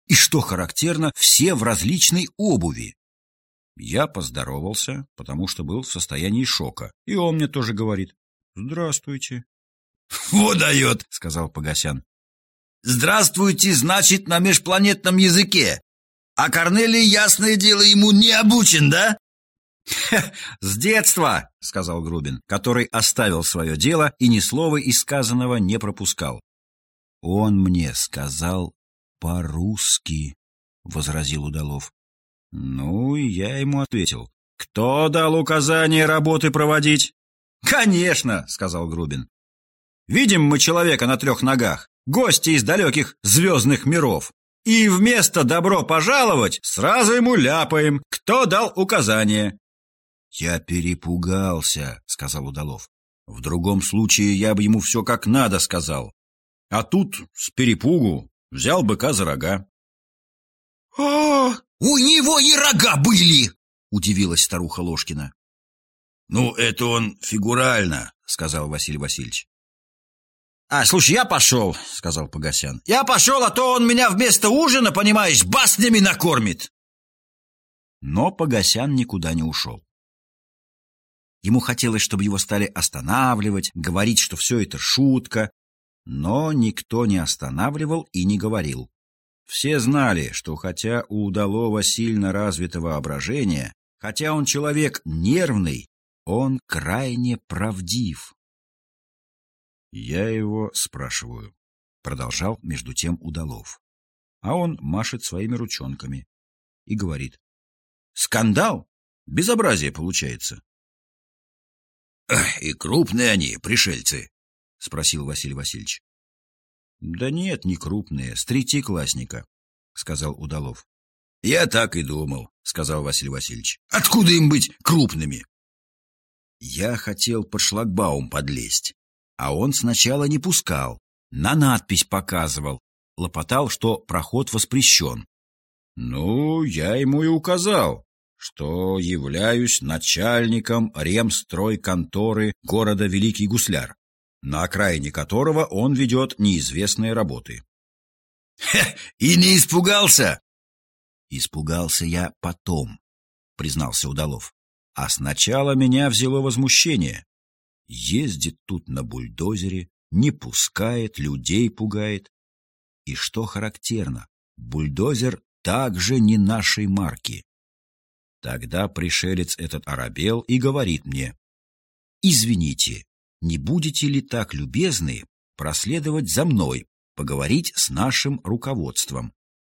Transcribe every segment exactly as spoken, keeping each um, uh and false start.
И, что характерно, все в различной обуви. Я поздоровался, потому что был в состоянии шока. И он мне тоже говорит: «Здравствуйте». «Вот дает», — сказал Погосян. «Здравствуйте, значит, на межпланетном языке. А Корнелий, ясное дело, ему не обучен, да?» «С детства», — сказал Грубин, который оставил свое дело и ни слова из сказанного не пропускал. «Он мне сказал по-русски», — возразил Удалов. Ну, и я ему ответил: «Кто дал указание работы проводить?» «Конечно», — сказал Грубин. «Видим мы человека на трех ногах, гости из далеких звездных миров, и вместо «добро пожаловать» сразу ему ляпаем: кто дал указание?» «Я перепугался», — сказал Удалов. «В другом случае я бы ему все как надо сказал. А тут с перепугу взял быка за рога». «А, у него и рога были!» — удивилась старуха Ложкина. «Ну, это он фигурально», — сказал Василий Васильевич. «А, слушай, я пошел», — сказал Погосян. «Я пошел, а то он меня вместо ужина, понимаешь, баснями накормит». Но Погосян никуда не ушел. Ему хотелось, чтобы его стали останавливать, говорить, что все это шутка, но никто не останавливал и не говорил. Все знали, что хотя у Удалова сильно развито воображение, хотя он человек нервный, он крайне правдив. «Я его спрашиваю», — продолжал между тем Удалов. А он машет своими ручонками и говорит: «Скандал? Безобразие получается». «И крупные они, пришельцы?» — спросил Василий Васильевич. «Да нет, не крупные, с третьеклассника», — сказал Удалов. «Я так и думал», — сказал Василий Васильевич. «Откуда им быть крупными?» Я хотел под шлагбаум подлезть, а он сначала не пускал, на надпись показывал, лопотал, что проход воспрещен. Ну, я ему и указал, что являюсь начальником ремстройконторы города Великий Гусляр, на окраине которого он ведет неизвестные работы. «И не испугался?» «Испугался я потом», — признался Удалов. «А сначала меня взяло возмущение. Ездит тут на бульдозере, не пускает, людей пугает. И что характерно, бульдозер также не нашей марки». Тогда пришелец этот оробел и говорит мне: «Извините, не будете ли так любезны проследовать за мной, поговорить с нашим руководством?»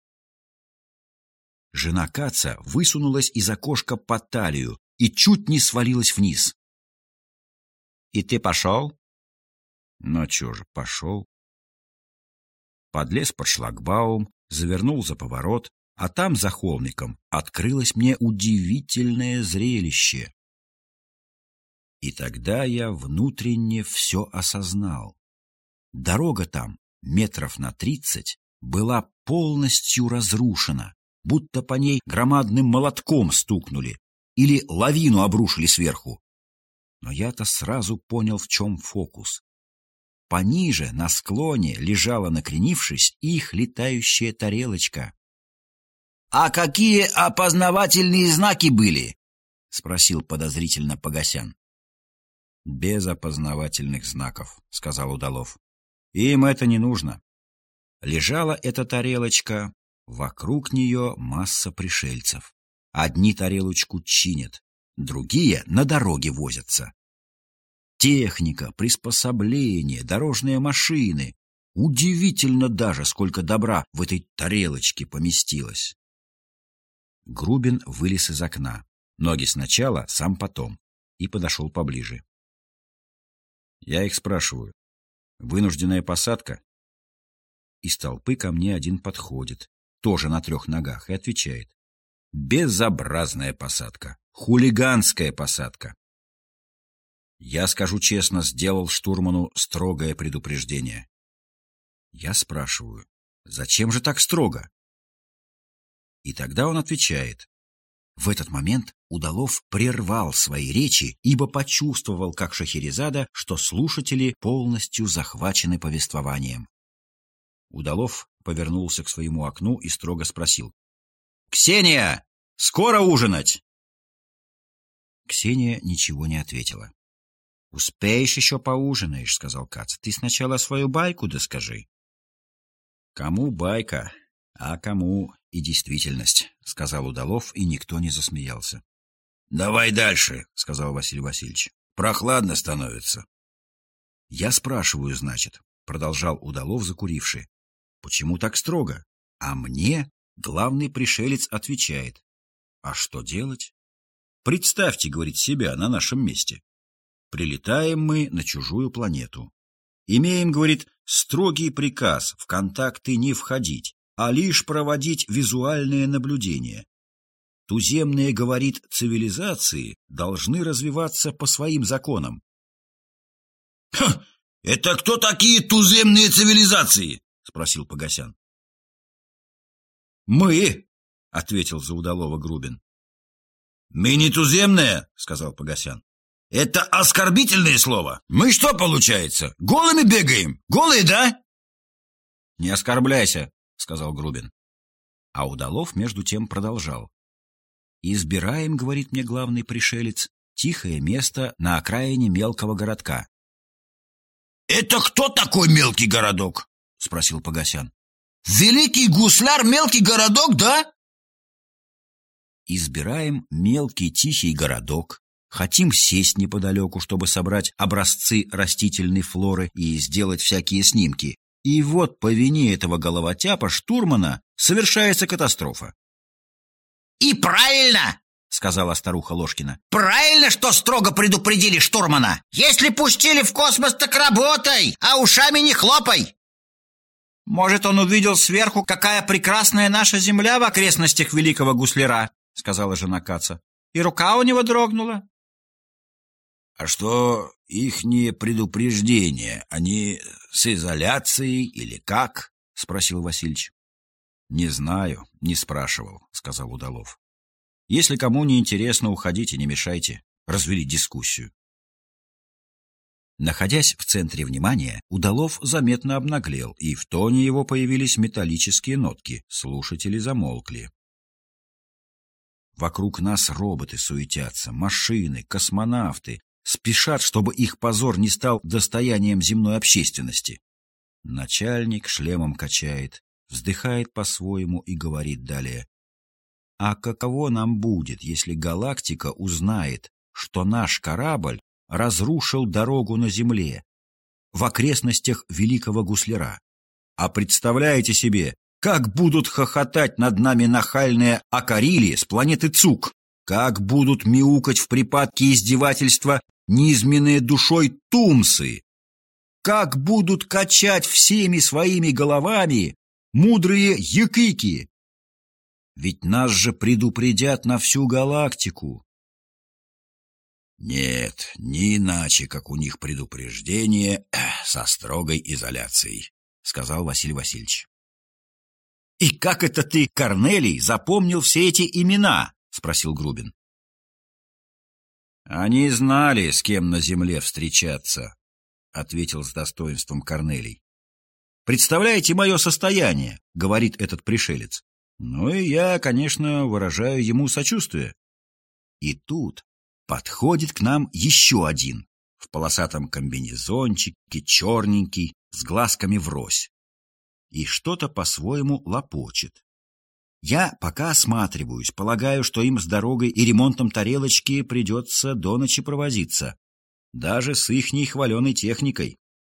Жена Каца высунулась из окошка по талию и чуть не свалилась вниз. «И ты пошел?» «Ну, чё же, пошел». Подлез под шлагбаум, завернул за поворот, а там, за холмиком, открылось мне удивительное зрелище. И тогда я внутренне все осознал. Дорога там, метров на тридцать, была полностью разрушена, будто по ней громадным молотком стукнули или лавину обрушили сверху. Но я-то сразу понял, в чем фокус. Пониже, на склоне, лежала, накренившись, их летающая тарелочка. «А какие опознавательные знаки были?» — спросил подозрительно Погосян. «Без опознавательных знаков», — сказал Удалов. «Им это не нужно. Лежала эта тарелочка, вокруг нее масса пришельцев. Одни тарелочку чинят, другие на дороге возятся. Техника, приспособления, дорожные машины. Удивительно даже, сколько добра в этой тарелочке поместилось». Грубин вылез из окна. Ноги сначала, сам потом. И подошел поближе. Я их спрашиваю: вынужденная посадка? Из толпы ко мне один подходит, тоже на трех ногах, и отвечает: безобразная посадка, хулиганская посадка. Я, скажу честно, сделал штурману строгое предупреждение. Я спрашиваю: зачем же так строго? И тогда он отвечает. В этот момент Удалов прервал свои речи, ибо почувствовал, как Шахерезада, что слушатели полностью захвачены повествованием. Удалов повернулся к своему окну и строго спросил: «Ксения, скоро ужинать?» Ксения ничего не ответила. «Успеешь еще поужинаешь», — сказал Кац. «Ты сначала свою байку доскажи». «Кому байка, а кому и действительность», — сказал Удалов, и никто не засмеялся. «Давай дальше», — сказал Василий Васильевич. «Прохладно становится». «Я спрашиваю, значит», — продолжал Удалов, закуривший. «Почему так строго?» А мне главный пришелец отвечает: «А что делать? Представьте, — говорит, — себя на нашем месте. Прилетаем мы на чужую планету. Имеем, — говорит, — строгий приказ в контакты не входить, а лишь проводить визуальные наблюдения. Туземные, — говорит, — цивилизации должны развиваться по своим законам». «Ха! Это кто такие туземные цивилизации?» — спросил Погосян. «Мы», — ответил за Удалова Грубин. «Мы не туземные», — сказал Погосян. «Это оскорбительное слово. Мы что, получается, голыми бегаем? Голые, да?» «Не оскорбляйся», — сказал Грубин. А Удалов между тем продолжал. «Избираем, — говорит мне главный пришелец, — тихое место на окраине мелкого городка». «Это кто такой мелкий городок?» — спросил Погосян. «Великий гусляр мелкий городок, да?» «Избираем мелкий тихий городок. Хотим сесть неподалеку, чтобы собрать образцы растительной флоры и сделать всякие снимки. И вот по вине этого головотяпа штурмана совершается катастрофа». «И правильно!» — сказала старуха Ложкина. «Правильно, что строго предупредили штурмана. Если пустили в космос, так работай, а ушами не хлопай». «Может, он увидел сверху, какая прекрасная наша земля в окрестностях великого гусляра», — сказала жена Каца. «И рука у него дрогнула». «А что ихние предупреждения, они с изоляцией или как?» — спросил Васильич. «Не знаю, не спрашивал», — сказал Удалов. «Если кому не интересно, уходите, не мешайте». Развели дискуссию. Находясь в центре внимания, Удалов заметно обнаглел, и в тоне его появились металлические нотки. Слушатели замолкли. Вокруг нас роботы суетятся, машины, космонавты, спешат, чтобы их позор не стал достоянием земной общественности. Начальник шлемом качает, вздыхает по-своему и говорит далее: «А каково нам будет, если галактика узнает, что наш корабль разрушил дорогу на Земле в окрестностях великого гусляра? А представляете себе, как будут хохотать над нами нахальные акарили с планеты Цук, как будут мяукать в припадке издевательства низменные душой тумсы, как будут качать всеми своими головами мудрые якики. Ведь нас же предупредят на всю галактику». «Нет, не иначе, как у них предупреждение со строгой изоляцией», — сказал Василий Васильевич. «И как это ты, Корнелий, запомнил все эти имена?» — спросил Грубин. «Они знали, с кем на земле встречаться», — ответил с достоинством Корнелий. «Представляете мое состояние?» — говорит этот пришелец. Ну и я, конечно, выражаю ему сочувствие. И тут подходит к нам еще один, в полосатом комбинезончике, черненький, с глазками врозь. И что-то по-своему лопочет. Я пока осматриваюсь, полагаю, что им с дорогой и ремонтом тарелочки придется до ночи провозиться, даже с ихней хваленой техникой.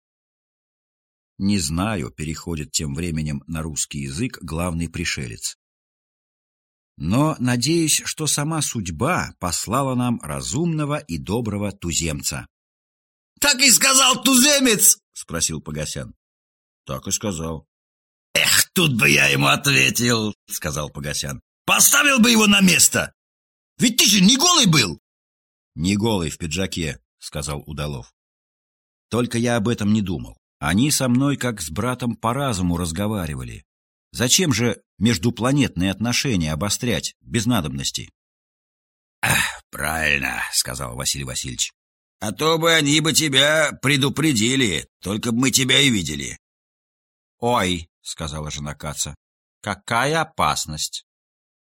Не знаю, переходит тем временем на русский язык главный пришелец. Но надеюсь, что сама судьба послала нам разумного и доброго туземца. — Так и сказал туземец? — спросил Погосян. — Так и сказал. — Эх, тут бы я ему ответил, — сказал Погосян. — Поставил бы его на место. Ведь ты же не голый был. — Не голый в пиджаке, — сказал Удалов. Только я об этом не думал. Они со мной как с братом по разуму разговаривали. Зачем же междупланетные отношения обострять без надобности? — Ах, правильно, — сказал Василий Васильевич. — А то бы они бы тебя предупредили, только бы мы тебя и видели. — Ой, — сказала жена Каца. Какая опасность?